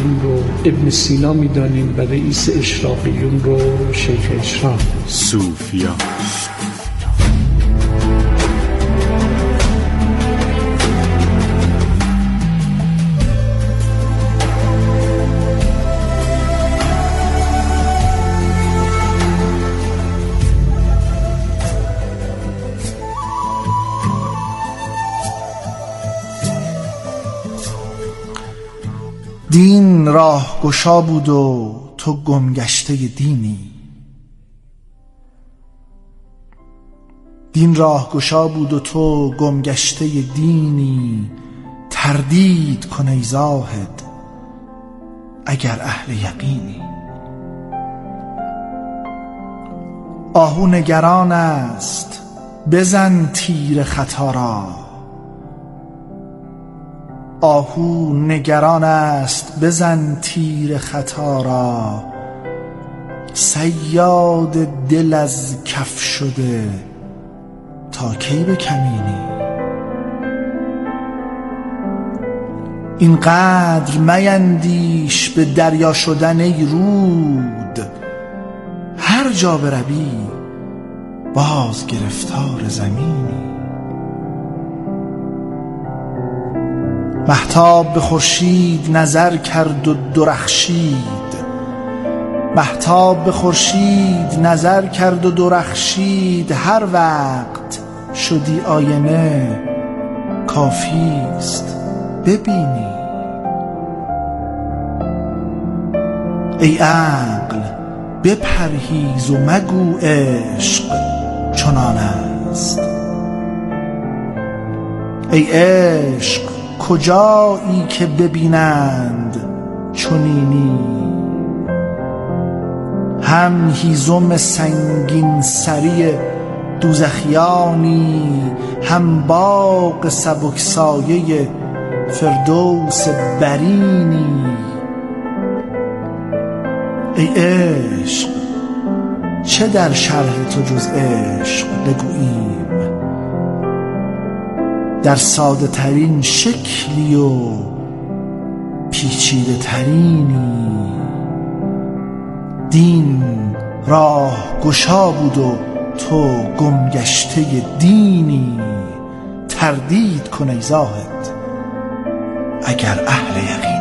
اشراقیون رو ابن سینا میدانیم و رئیس اشراقیون رو شیخ اشراق. صوفیا دین راه گشا بود و تو گمگشته دینی. دین راه گشا بود و تو گمگشته دینی. تردید کن ای زاهد اگر اهل یقینی. آهو نگران است بزن تیر خطا را. آهو نگران است بزن تیر خطا را. صیاد دل از کف شده تا کی به کمینی. اینقدر میندیش به دریا شدن ای رود. هر جا بروی باز گرفتار زمینی. مهتاب به خورشید نظر کرد و درخشید. مهتاب به خورشید نظر کرد و درخشید. هر وقت شدی آینه کافیست ببینی. ای عقل بپرهیز و مگو عشق چنان است. ای عشق کجایی که ببینند چنینی. هم هیزم سنگین سری دوزخیانی. هم باغ سبکسایه فردوس برینی. ای عشق چه در شرح تو جز عشق بگوییم. در ساده ترین شکلی و پیچیده ترینی. دین راه گشا بود و تو گمگشته دینی. تردید کن ای زاهد اگر اهل یقینی.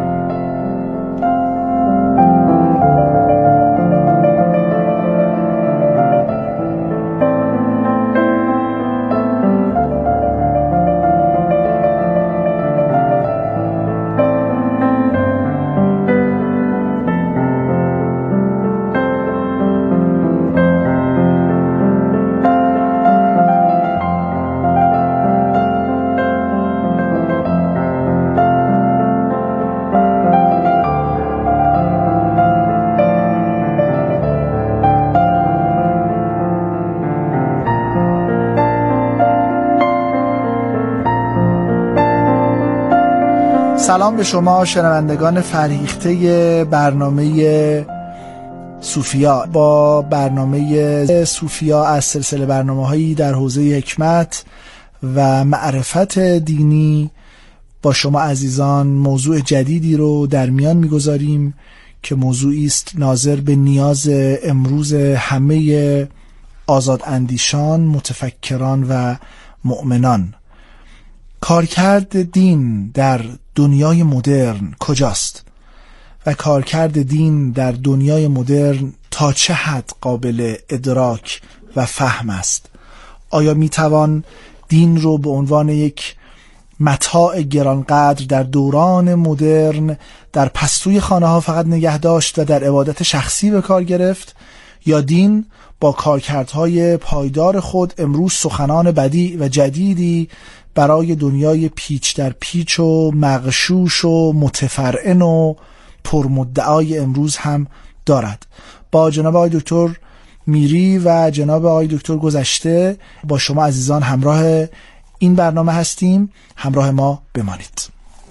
سلام به شما شنوندگان فرهیخته برنامه صوفیا. با برنامه صوفیا از سلسله برنامه‌هایی در حوزه حکمت و معرفت دینی با شما عزیزان موضوع جدیدی رو در میان میگذاریم که موضوعی است ناظر به نیاز امروز همه آزاداندیشان، متفکران و مؤمنان. کارکرد دین در دنیای مدرن کجاست و کارکرد دین در دنیای مدرن تا چه حد قابل ادراک و فهم است؟ آیا میتوان دین رو به عنوان یک متاع گرانقدر در دوران مدرن در پستوی خانه ها فقط نگه داشت و در عبادت شخصی به کار گرفت، یا دین با کارکردهای پایدار خود امروز سخنان بدیع و جدیدی برای دنیای پیچ در پیچ و مغشوش و متفرعن و پرمدعای امروز هم دارد؟ با جناب آقای دکتر میری و جناب آقای دکتر گذشته با شما عزیزان همراه این برنامه هستیم. همراه ما بمانید.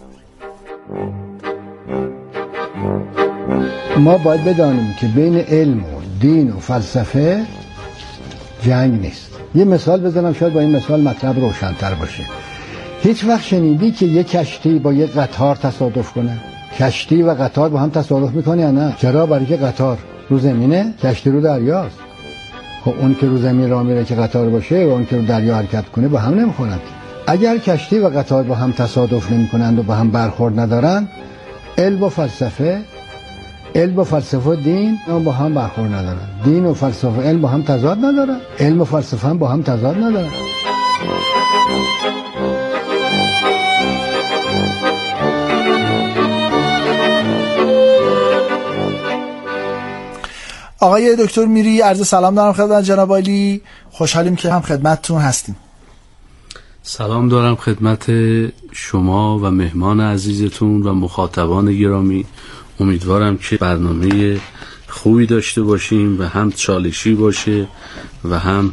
ما باید بدانیم که بین علم و دین و فلسفه جنگ نیست. یه مثال بزنم شاید با این مثال مطلب روشن‌تر باشه. هیچ وقت شنیدی که یک کشتی با یک قطار تصادف کنه؟ کشتی و قطار با هم تصادف میکنه یا نه؟ چرا؟ برای که قطار رو زمینه، کشتی رو دریاست. خب اون که رو زمین راه میره که قطار باشه و اون که رو دریا حرکت کنه با هم نمیخونند. اگر کشتی و قطار با هم تصادف نمیکنند و با هم برخورد ندارن، علم و فلسفه و دین با هم برخورد ندارن. دین و فلسفه و علم با هم تضاد ندارن. علم و فلسفه هم با هم تضاد ندارن. آقای دکتر میری، عرض سلام دارم خدمت جناب عالی. خوشحالیم که هم خدمتتون هستیم. سلام دارم خدمت شما و مهمان عزیزتون و مخاطبان گرامی. امیدوارم که برنامه خوبی داشته باشیم و هم چالشی باشه و هم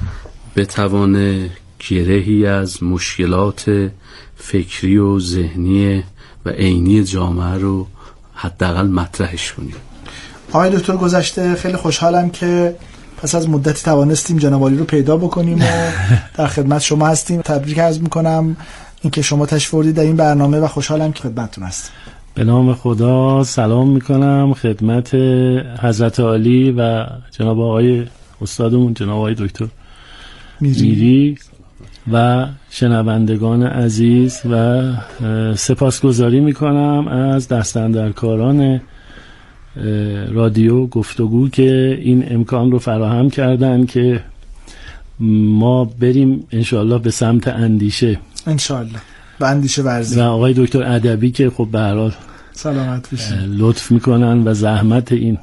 بتوانه گرهی از مشکلات فکری و ذهنی و عینی جامعه رو حداقل مطرحش کنیم. آقای دکتر گذشته خیلی خوشحالم که پس از مدتی توانستیم جناب عالی رو پیدا بکنیم و در خدمت شما هستیم. تبریک عرض میکنم اینکه شما تشریف آوردید در این برنامه و خوشحالم که خدمتتون هستیم. به نام خدا سلام میکنم خدمت حضرت عالی و جناب آقای استادمون جناب آقای دکتر میری و شنوندگان عزیز و سپاسگزاری میکنم از دستاندرکاران رادیو گفتگو که این امکان رو فراهم کردن که ما بریم انشاءالله به سمت اندیشه، انشاءالله به اندیشه ورزی، و آقای دکتر ادبی که خب به هر حال سلامت باشید لطف میکنن و زحمت این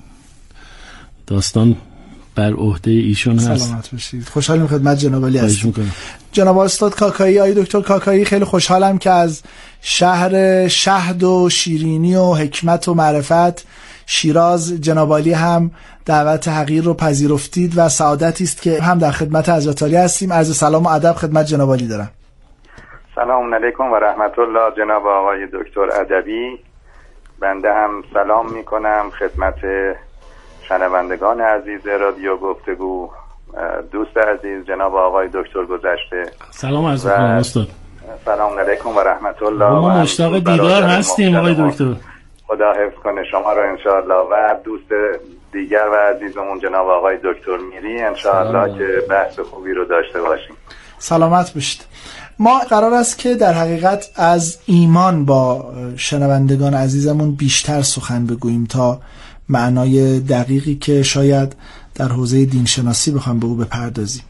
داستان بر عهده ایشون هست. سلامت باشید. خوشحالیم خدمت جناب عالی هستیم. جناب استاد کاکایی، آقای دکتر کاکایی، خیلی خوشحالم که از شهر شهد و شیرینی و حکمت و معرفت شیراز جناب عالی هم دعوت حقیر رو پذیرفتید و سعادتی است که هم در خدمت حضرت عالی هستیم. عرض سلام و ادب خدمت جناب عالی دارم. سلام علیکم و رحمت الله جناب آقای دکتر ادبی. بنده هم سلام میکنم خدمت شنوندگان عزیز رادیو گفتگو، دوست عزیز جناب آقای دکتر گذشته. سلام عرض میکنم استاد. سلام علیکم و رحمت الله. ما مشتاق دیدار هستیم آقای دکتر. خدا حفظ کنه شما رو انشاءالله و دوست دیگر و عزیزمون جناب آقای دکتر میری انشاءالله که بحث خوبی رو داشته باشیم. سلامت باشید. ما قرار است که در حقیقت از ایمان با شنوندگان عزیزمون بیشتر سخن بگوییم تا معنای دقیقی که شاید در حوزه دینشناسی بخوایم به او بپردازیم.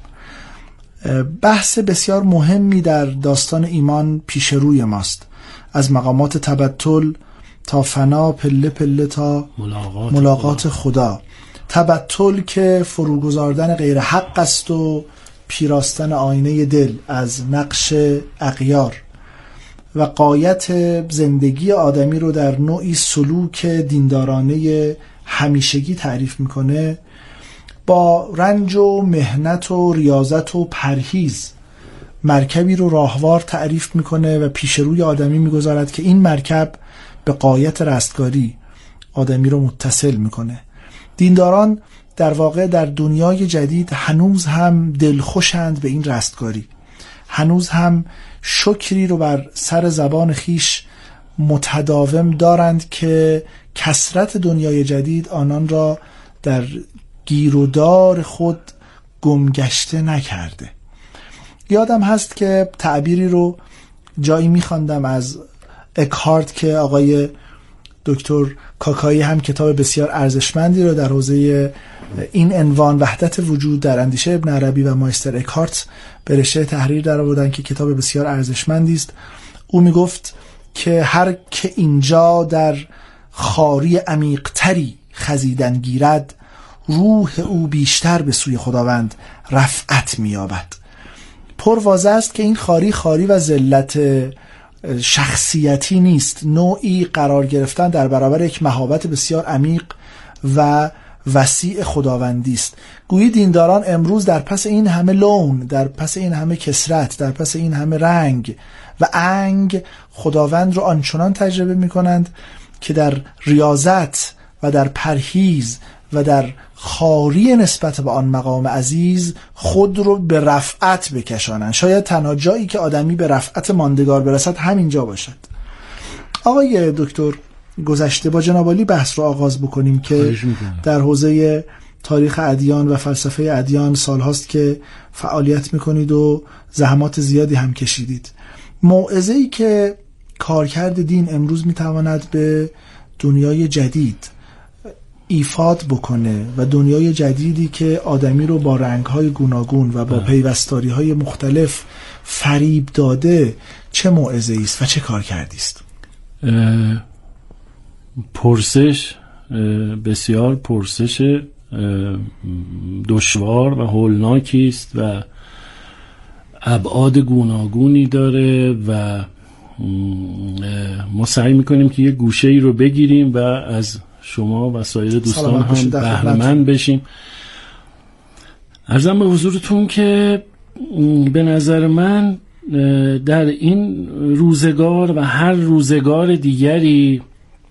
بحث بسیار مهمی در داستان ایمان پیش روی ماست، از مقامات تبتل تا فنا، پله پله تا ملاقات خدا. تبتل که فروگذاردن غیر حق است و پیراستن آینه دل از نقش اغیار و غایت زندگی آدمی رو در نوعی سلوک دیندارانه همیشگی تعریف میکنه، با رنج و مهنت و ریاضت و پرهیز مرکبی رو راهوار تعریف میکنه و پیش روی آدمی میگذارد که این مرکب به غایت رستگاری آدمی رو متصل میکنه. دینداران در واقع در دنیای جدید هنوز هم دلخوشند به این رستگاری، هنوز هم شکری رو بر سر زبان خیش متداوم دارند که کثرت دنیای جدید آنان را در گیرودار خود گمگشته نکرده. یادم هست که تعبیری رو جایی می‌خواندم از اکهارت که آقای دکتر کاکایی هم کتاب بسیار ارزشمندی رو در حوزه این عنوان وحدت وجود در اندیشه ابن عربی و مایستر اکهارت به رشته تحریر در آوردن که کتاب بسیار ارزشمندی است. او میگفت که هر که اینجا در خاری عمیق‌تری خزیدن گیرد، روح او بیشتر به سوی خداوند رفعت می‌یابد. پرواضح است که این خاری و ذلت شخصیتی نیست، نوعی قرار گرفتن در برابر یک مهابت بسیار عمیق و وسیع خداوندی است. گویی دینداران امروز در پس این همه لون، در پس این همه کثرت، در پس این همه رنگ و انگ خداوند رو آنچنان تجربه می کنند که در ریاضت و در پرهیز و در خاری نسبت به آن مقام عزیز خود رو به رفعت بکشانند. شاید تنها جایی که آدمی به رفعت ماندگار برسد همینجا باشد. آقای دکتر گذشته با جناب عالی بحث رو آغاز بکنیم که در حوزه تاریخ ادیان و فلسفه ادیان سالهاست که فعالیت میکنید و زحمات زیادی هم کشیدید. موعظه‌ای که کارکرد دین امروز میتواند به دنیای جدید ایفاد بکنه و دنیای جدیدی که آدمی رو با رنگ‌های گوناگون و با پیوستاری‌های مختلف فریب داده، چه موعظه‌ای است و چه کارکردی است؟ پرسش بسیار پرسش دشوار و هولناکی است و ابعاد گوناگونی داره و ما سعی میکنیم که یه گوشه ای رو بگیریم و از شما و سایر دوستان هم بهره‌مند بشیم. عرضم به حضورتون که به نظر من در این روزگار و هر روزگار دیگری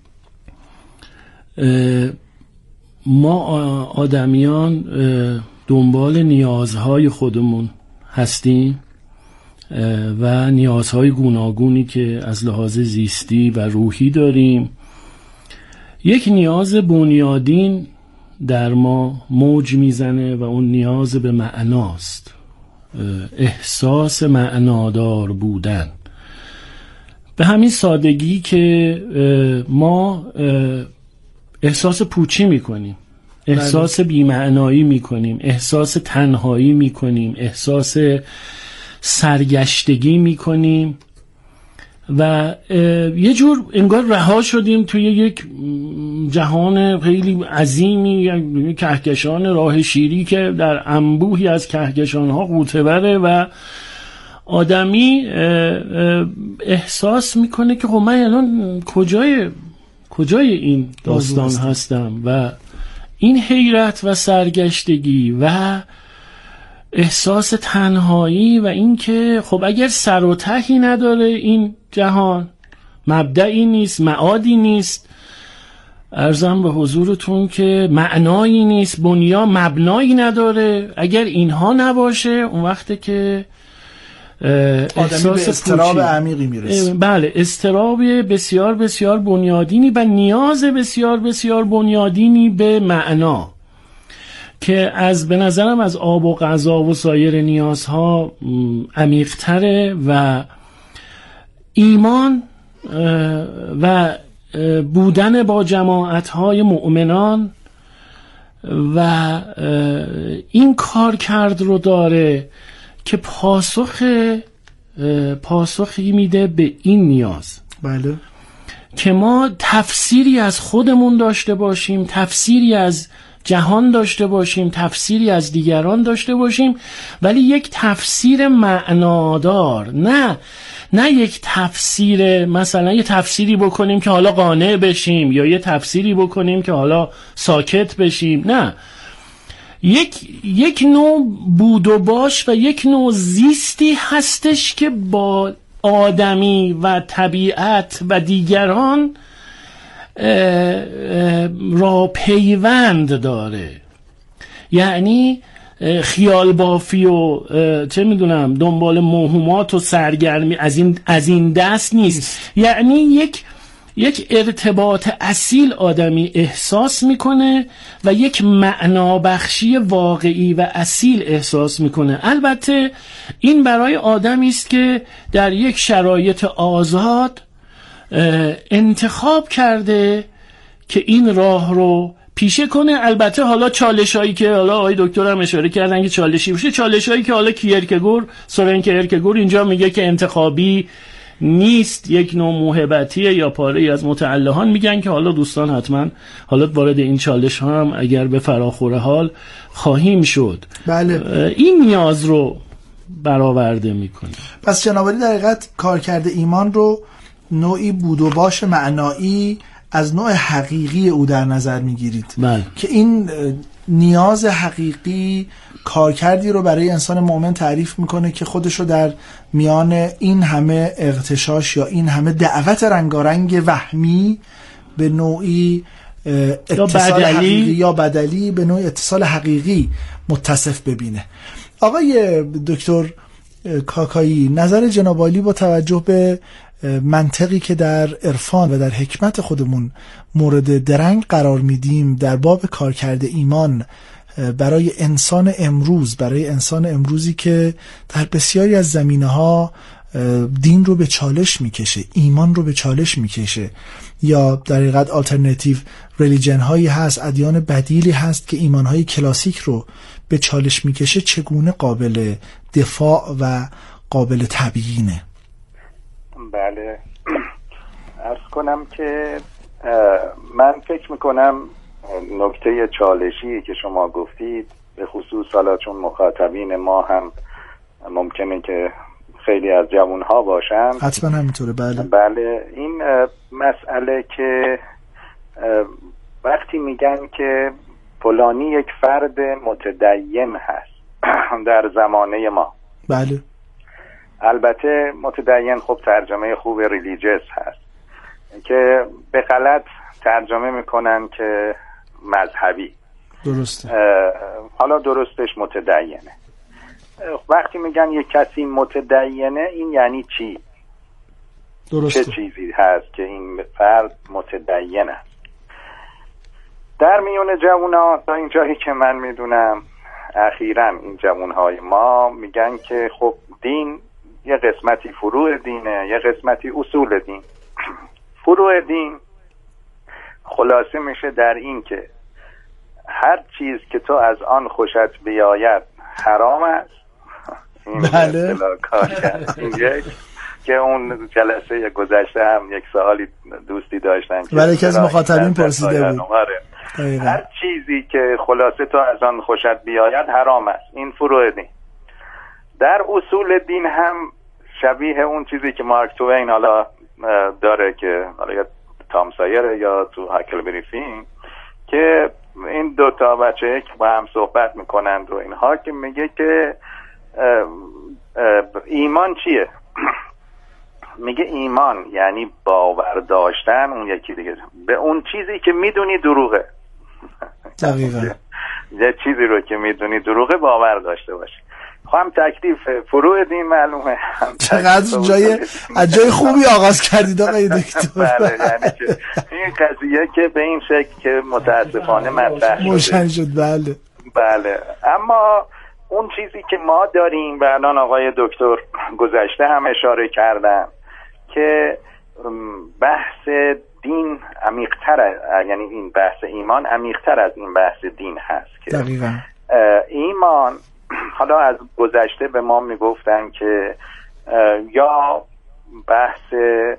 ما آدمیان دنبال نیازهای خودمون هستیم و نیازهای گوناگونی که از لحاظ زیستی و روحی داریم. یک نیاز بنیادین در ما موج میزنه و اون نیاز به معناست، احساس معنادار بودن. به همین سادگی که ما احساس پوچی میکنیم، احساس بی‌معنایی میکنیم، احساس تنهایی میکنیم، احساس سرگشتگی میکنیم و یه جور انگار رها شدیم توی یک جهان خیلی عظیمی، یک کهکشان راه شیری که در انبوهی از کهکشان‌ها غوطه‌وره و آدمی احساس میکنه که خب من الان کجای این داستان هستم و این حیرت و سرگشتگی و احساس تنهایی و این که خب اگر سر و تهی نداره این جهان، مبدئی نیست، معادی نیست، عرضم به حضورتون که معنایی نیست، مبنایی نداره، اگر اینها نباشه اون وقته که آدمی به اضطراب عمیقی میرسه. بله، اضطراب بسیار بسیار بنیادینی و نیاز بسیار بسیار بنیادینی به معنا که به نظرم از آب و غذا و سایر نیازها عمیق‌تره و ایمان و بودن با جماعت‌های مؤمنان و این کار کرد رو داره که پاسخی میده به این نیاز. بله. که ما تفسیری از خودمون داشته باشیم، تفسیری از جهان داشته باشیم، تفسیری از دیگران داشته باشیم، ولی یک تفسیر معنادار، نه یک تفسیر مثلا یه تفسیری بکنیم که حالا قانع بشیم یا یه تفسیری بکنیم که حالا ساکت بشیم، نه، یک نوع بود و باش و یک نوع زیستی هستش که با آدمی و طبیعت و دیگران را پیوند داره. یعنی خیال بافی و چه میدونم دنبال موهومات و سرگرمی از این دست نیست. یعنی یک ارتباط اصیل آدمی احساس میکنه و یک معنابخشی واقعی و اصیل احساس میکنه. البته این برای آدمی است که در یک شرایط آزاد انتخاب کرده که این راه رو پیشه کنه. البته حالا چالشایی که حالا آقای دکتر هم اشاره کردن که چالشی باشه، چالشایی که حالا سورن کیرکگور اینجا میگه که انتخابی نیست، یک نوع موهبتیه یا پاره‌ای از متعلهان میگن که حالا دوستان حتما حالا وارد این چالش ها هم اگر به فراخور حال خواهیم شد. بله. این نیاز رو برآورده میکنه. پس جناب عالی در حقیقت کارکرد ایمان رو نوعی بود و باش معنایی از نوع حقیقی او در نظر میگیرید. بله. که این نیاز حقیقی کارکردی رو برای انسان مؤمن تعریف میکنه که خودشو در میان این همه اغتشاش یا این همه دعوت رنگارنگ وهمی به نوعی اتصال حقیقی یا بدلی به نوعی اتصال حقیقی متصف ببینه. آقای دکتر کاکایی، نظر جناب عالی با توجه به منطقی که در عرفان و در حکمت خودمون مورد درنگ قرار میدیم در باب کارکرد ایمان برای انسان امروز، برای انسان امروزی که در بسیاری از زمینه‌ها دین رو به چالش میکشه، ایمان رو به چالش میکشه، یا در حقیقت آلترناتیو ریلیجن هایی هست، ادیان بدیلی هست که ایمان های کلاسیک رو به چالش میکشه، چگونه قابل دفاع و قابل تبیینه؟ بله، عرض کنم که من فکر میکنم نکته چالشی که شما گفتید، به خصوص حالا چون مخاطبین ما هم ممکنه که خیلی از جوانها باشن، حتما همینطوره. بله، این مسئله که وقتی میگن که فلانی یک فرد متدین هست در زمانه ما، بله، البته متدین خب ترجمه خوب ریلیجیس هست که به غلط ترجمه میکنن که مذهبی. درسته. حالا درستش متدینه. وقتی میگن یک کسی متدینه، این یعنی چی؟ درسته. چه چیزی هست که این فرد متدین است؟ در میون جوونا تا اینجایی که من میدونم اخیراً این جوانهای ما میگن که خب دین یه قسمتی فروع دینه، یه قسمتی اصول دین. فروع دین خلاصه میشه در این که هر چیز که تو از آن خوشت بیاید حرام است. بله. که اون جلسه گذشته هم یک سوالی دوستی داشتن که ولی یکی از مخاطبین پرسیده بود. هر چیزی که خلاصه تو از آن خوشت بیاید حرام است. این فروع دین. در اصول دین هم شبیه اون چیزی که مارک توین حالا داره که حالا یا تام سایر یا تو هاکلبری فین، که این دوتا بچه که با هم صحبت میکنند و اینها، که میگه که ایمان چیه؟ میگه ایمان یعنی باور داشتن، اون یکی دیگه به اون چیزی که میدونی دروغه. دقیقاً. یه چیزی رو که میدونی دروغه باور داشته باشی. هم تکلیف فروع دین معلومه. چقدر جای خوبی آغاز کردید آقای دکتر. بله، یعنی که این قضیه که به این شکل که متاسفانه مطرح شد. بله بله. اما اون چیزی که ما داریم، و الان آقای دکتر گذشته هم اشاره کردن که بحث دین عمیق‌تر، یعنی این بحث ایمان عمیق‌تر از این بحث دین هست که دقیقاً ایمان، حالا از گذشته به ما میگفتن که یا بحث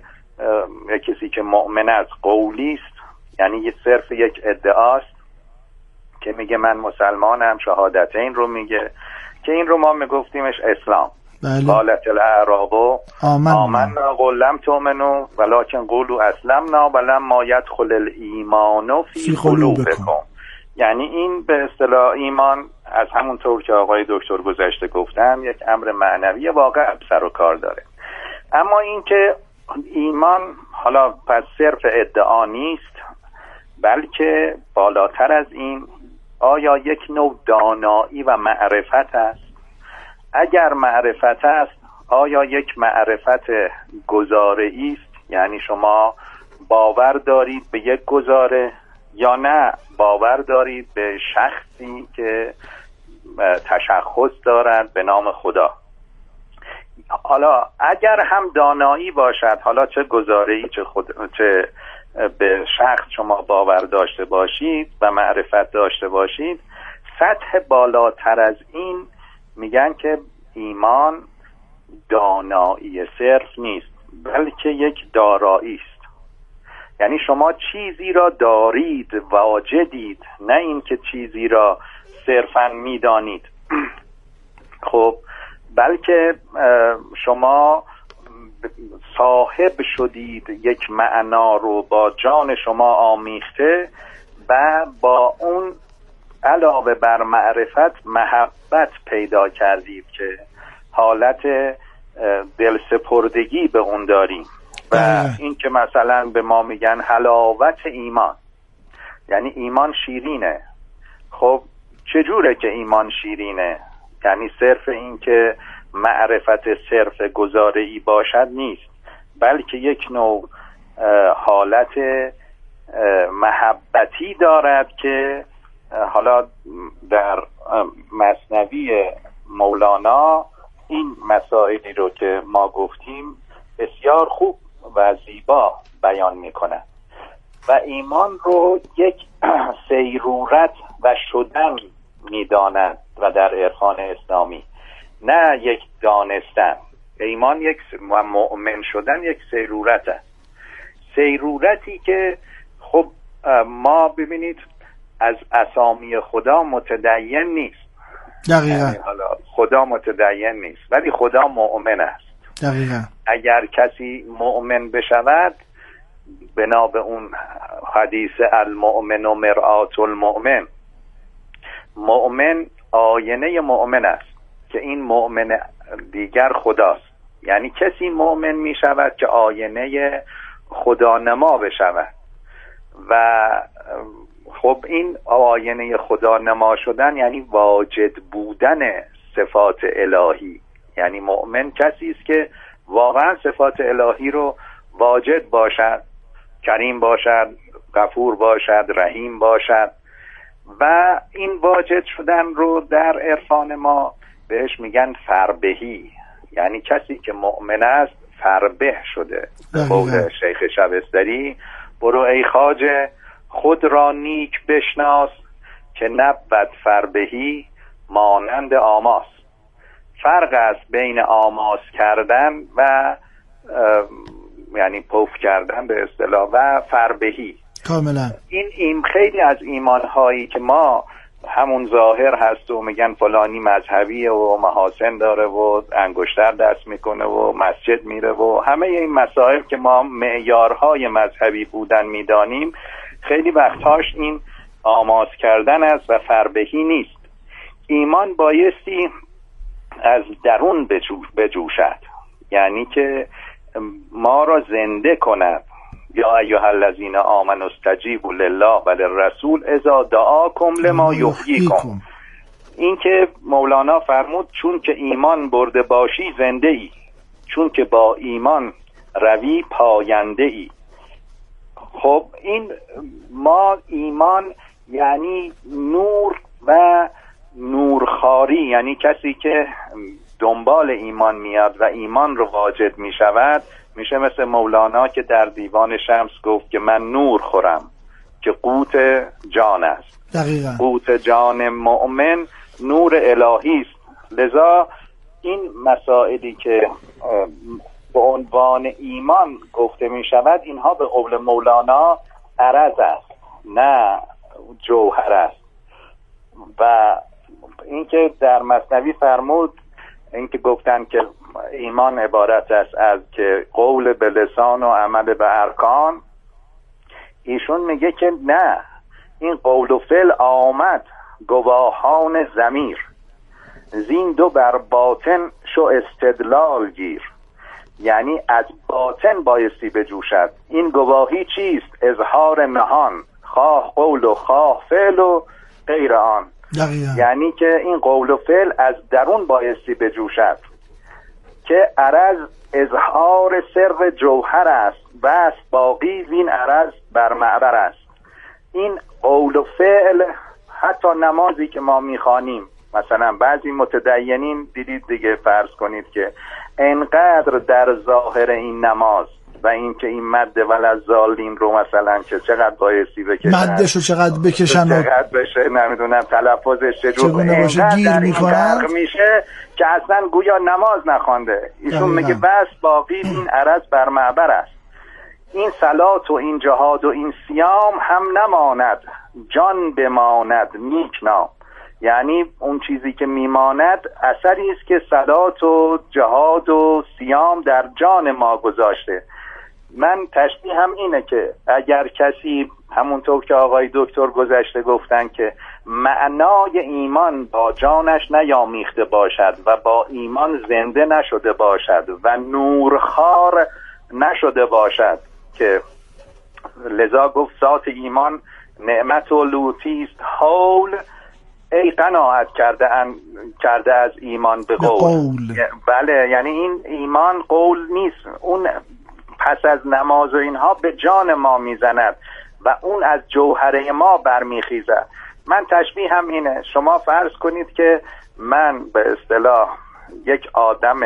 کسی که مؤمن از قولی است، یعنی یه صرف یک ادعاست که میگه من مسلمانم، شهادتین رو میگه، که این رو ما میگفتیمش اسلام. قالت الاعراب آمنا قل لم تؤمنوا ولکن قولوا اسلمنا ولما يدخل الايمان فی قلوبکم. یعنی این به اصطلاح ایمان از همون طور که آقای دکتر گذشته گفتن یک امر معنوی واقع سر و کار داره. اما این که ایمان حالا پس صرف ادعا نیست، بلکه بالاتر از این آیا یک نوع دانایی و معرفت است؟ اگر معرفت است، آیا یک معرفت گزاره‌ای است؟ یعنی شما باور دارید به یک گزاره، یا نه باور دارید به شخصی که تشخص دارد به نام خدا؟ حالا اگر هم دانایی باشد، حالا چه گزاره‌ای چه به شخص شما باور داشته باشید و معرفت داشته باشید، سطح بالاتر از این میگن که ایمان دانایی صرف نیست، بلکه یک دارایی است. یعنی شما چیزی را دارید، واجدید، نه اینکه چیزی را صرفاً میدانید. خب بلکه شما صاحب شدید یک معنا رو با جان شما آمیخته و با اون علاوه بر معرفت محبت پیدا کردید که حالت دلسپردگی به اون داریم. و این که مثلا به ما میگن حلاوت ایمان، یعنی ایمان شیرینه. خب چجوره که ایمان شیرینه؟ یعنی صرف این که معرفت صرف گزاره‌ای باشد نیست، بلکه یک نوع حالت محبتی دارد که حالا در مثنوی مولانا این مسائلی رو که ما گفتیم بسیار خوب و زیبا بیان میکنه و ایمان رو یک سیرورت و شدن میداند و در عرفان اسلامی نه یک دانستن. ایمان یک و مؤمن شدن یک سیرورت است، سیرورتی که خب ما ببینید از اسامی خدا متدین نیست. دقیقا. یعنی حالا خدا متدین نیست ولی خدا مؤمن است. دقیقا. اگر کسی مؤمن بشود بنا به اون حدیث المؤمن و مرآت المؤمن، مؤمن آینه مؤمن است که این مؤمن دیگر خداست. یعنی کسی مؤمن می شود که آینه خدا نما بشود و خب این آینه خدا نما شدن یعنی واجد بودن صفات الهی. یعنی مؤمن کسی است که واقعا صفات الهی رو واجد باشد، کریم باشد، غفور باشد، رحیم باشد و این واجد شدن رو در عرفان ما بهش میگن فربهی. یعنی کسی که مؤمن است فربه شده. قول شیخ شبستری برو ای خواجه خود را نیک بشناس که نبود فربهی مانند آماس. فرق است بین آماس کردن و یعنی پف کردن به اصطلاح و فربهی. کاملا. این خیلی از ایمانهایی که ما همون ظاهر هست و میگن فلانی مذهبیه و محاسن داره و انگشتر دست میکنه و مسجد میره و همه این مسائل که ما معیارهای مذهبی بودن میدانیم خیلی وقتاش این آماس کردن است و فربهی نیست. ایمان بایستی از درون بجوشد، یعنی که ما را زنده کند. یا ایها الذین آمنوا استجیبوا لله و للرسول اذا دعاکم لما یحییکم. این که مولانا فرمود چون که ایمان برده باشی زنده ای، چون که با ایمان روی پاینده ای. خب این ما ایمان یعنی نور و نورخواری، یعنی کسی که دنبال ایمان میاد و ایمان رو واجد می شود میشه مثل مولانا که در دیوان شمس گفت که من نور خورم که قوت جان است. دقیقا. قوت جان مؤمن نور الهی است. لذا این مسائلی که به عنوان ایمان گفته می شود اینها به قول مولانا عرض است نه جوهر است. و اینکه در مثنوی فرمود اینکه گفتن که ایمان عبارت است از که قول به لسان و عمل به ارکان، ایشون میگه که نه، این قول و فعل آمد گواهان ضمیر، زین دو بر باطن شو استدلال گیر. یعنی از باطن بایستی بجوشد. این گواهی چیست؟ اظهار نهان، خواه قول و خواه فعل و غیر آن. دقیقا. یعنی که این قول و فعل از درون بایستی بجوشد که عرض اظهار سر جوهر است، بس باقی وین عرض بر معبر است. این قول و فعل حتی نمازی که ما میخوانیم، مثلا بعضی متدینین دیدید دیگه، فرض کنید که انقدر در ظاهر این نماز و این که این مد ولضالین رو مثلا که چقدر بایستی بکشن، مدشو چقدر بکشن و چقدر بشه نمیدونم تلفظش چگونه باشه گیر میکنن میشه که اصلا گویا نماز نخوانده. ایشون میگه بس باقی این عرض بر معبر است. این صلات و این جهاد و این صیام هم نماند، جان بماند نیک نام. یعنی اون چیزی که میماند اثری است که صلات و جهاد و صیام در جان ما گذاشته. من تشبیه هم اینه که اگر کسی همونطور که آقای دکتر گذشته گفتن که معنای ایمان با جانش نیامیخته باشد و با ایمان زنده نشده باشد و نورخوار نشده باشد، که لذا گفت ذات ایمان نعمت و لوطی است حول، ای قناعت کرده از ایمان به قول. بله، یعنی این ایمان قول نیست، اون پس از نماز و اینها به جان ما میزند و اون از جوهره ما برمیخیزد. من تشبیه هم اینه، شما فرض کنید که من به اصطلاح یک آدم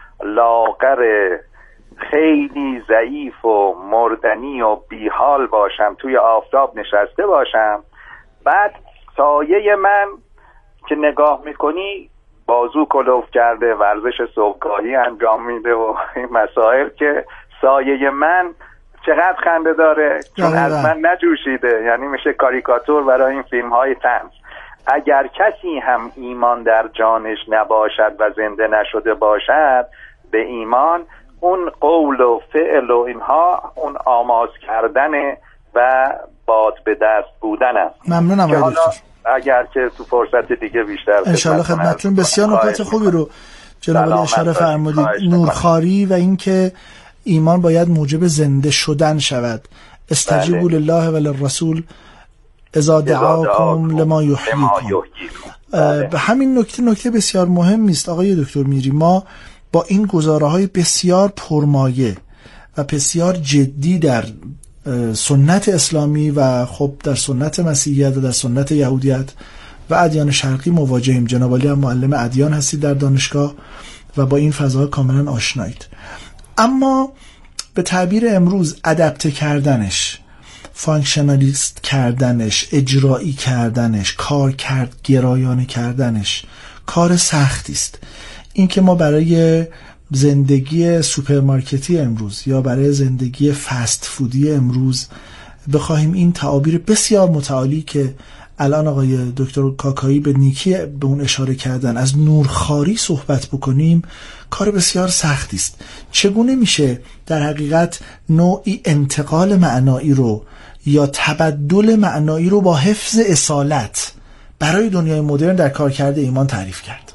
لاغر خیلی ضعیف و مردنی و بیحال باشم، توی آفتاب نشسته باشم، بعد سایه من که نگاه میکنی بازو کلوف کرده، ورزش صبحگاهی انجام میده و این مسائل، که سایه من چقدر خنده داره چون از من نجوشیده، یعنی میشه کاریکاتور برای این فیلم های طنز. اگر کسی هم ایمان در جانش نباشد و زنده نشده باشد به ایمان، اون قول و فعل و اینها اون آماز کردن و باد به دست بودن است. ممنونم آقای دکتر. اگر که تو فرصت دیگه بیشتر انشالله خدمتتون. بسیار نکات خوبی رو جناب اشاره فرمودید. نورخواری و اینکه ایمان باید موجب زنده شدن شود. استجیبوا لله و للرسول اذا دعاکم لما یحییکم. به همین نکته بسیار مهمی است آقای دکتر میری. ما با این گزاره‌های بسیار پرمایه و بسیار جدی در سنت اسلامی و خب در سنت مسیحیت و در سنت یهودیت و ادیان شرقی مواجهیم. جناب عالی هم معلم ادیان هستید در دانشگاه و با این فضا کاملا آشنایید. اما به تعبیر امروز ادپته کردنش، فانکشنالیست کردنش، اجرایی کردنش، کار کرد گرایانه کردنش کار سختی است. این که ما برای زندگی سوپرمارکتی امروز یا برای زندگی فست فودی امروز بخواهیم این تعابیر بسیار متعالی که الان آقای دکتر کاکایی به نیکی به اون اشاره کردن از نورخواری صحبت بکنیم، کار بسیار سختی است. چگونه میشه در حقیقت نوعی انتقال معنایی رو یا تبدل معنایی رو با حفظ اصالت برای دنیای مدرن در کارکرد ایمان تعریف کرد؟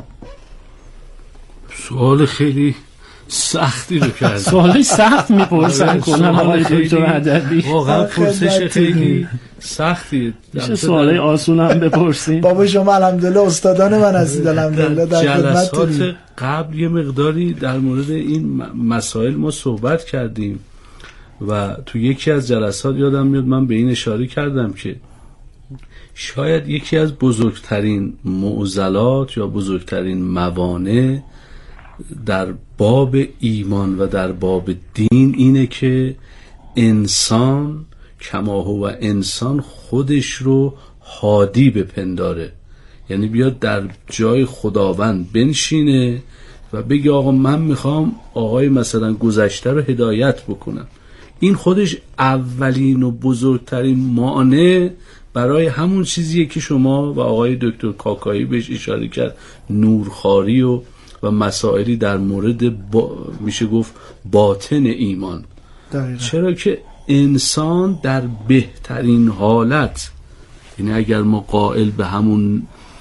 سوال خیلی سختی رو کرد. سوالی سخت میپرسن کنم آقای دکتر ادبی. واقعا پرسش خیلی سختی. میشه سوالای آسون هم بپرسین؟ بابا شما الحمدلله استادان من هستید. الحمدلله در جلسات قبل یه مقداری در مورد این مسائل ما صحبت کردیم و تو یکی از جلسات یادم میاد من به این اشاره کردم که شاید یکی از بزرگترین معضلات یا بزرگترین موانع در باب ایمان و در باب دین اینه که انسان کما هو انسان خودش رو هادی بپنداره، یعنی بیاد در جای خداوند بنشینه و بگه آقا من میخوام آقای مثلا گذشته رو هدایت بکنم. این خودش اولین و بزرگترین مانع برای همون چیزیه که شما و آقای دکتر کاکایی بهش اشاره کرد، نورخواری و مسائلی در مورد میشه گفت باطن ایمان. چرا که انسان در بهترین حالت، یعنی اگر ما قائل به همون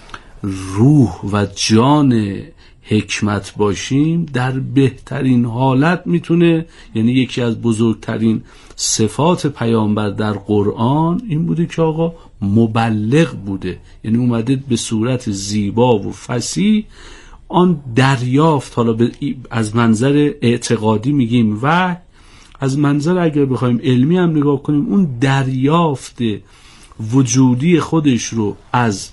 روح و جان حکمت باشیم، در بهترین حالت میتونه، یعنی یکی از بزرگترین صفات پیامبر در قرآن این بوده که آقا مبلغ بوده، یعنی اومده به صورت زیبا و فصیح آن دریافت، حالا از منظر اعتقادی میگیم و از منظر اگر بخوایم علمی هم نگاه کنیم، اون دریافت وجودی خودش رو از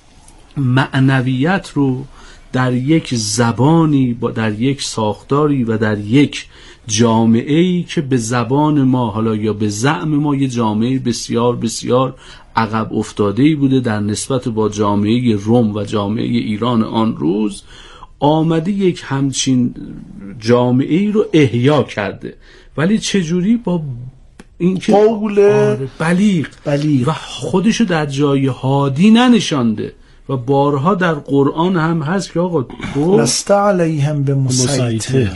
معنویت رو در یک زبانی، در یک ساختاری و در یک جامعه‌ای که به زبان ما حالا یا به زعم ما یه جامعه بسیار بسیار عقب افتاده‌ای بوده در نسبت با جامعه روم و جامعه ایران آن روز، آمده یک همچین جامعه‌ای رو احیا کرده. ولی چجوری؟ با اینکه قول بلیغ و خودشو در جای هادی ننشانده و بارها در قرآن هم هست که آقا لست علیهم بمسیطر،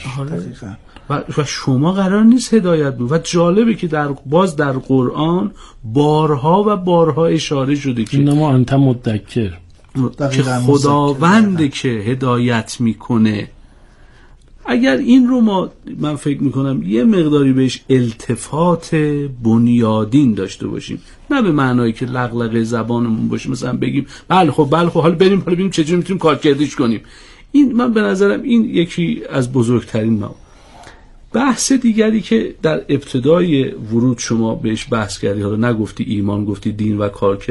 و شما قرار نیست هدایت بود. و جالبه که در قرآن بارها و بارها اشاره شده که اینما انت مدکر، که خداونده که هدایت میکنه. اگر این رو من فکر میکنم یه مقداری بهش التفات بنیادین داشته باشیم، نه به معنایی که لغلقه زبانمون باشه مثلا بگیم بله خب حالا بریم ببینیم چجوری میتونیم کارکردیش کنیم. این من به نظرم این یکی از بزرگترین بحث دیگری که در ابتدای ورود شما بهش بحث کردی، حالا نگفتی ایمان، گفتی دین و کار